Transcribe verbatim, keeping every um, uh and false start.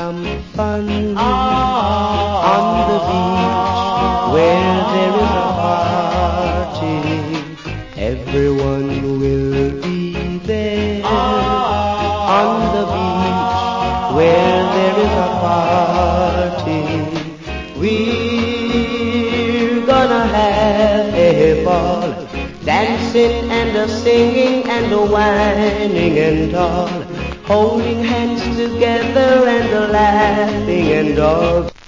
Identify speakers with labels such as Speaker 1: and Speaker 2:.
Speaker 1: some fun on the beach where there is a party. Everyone will be there on the beach where there is a party. We're gonna have a ball, dancing and a singing and a whining and all, holding hands together and a laughing and all.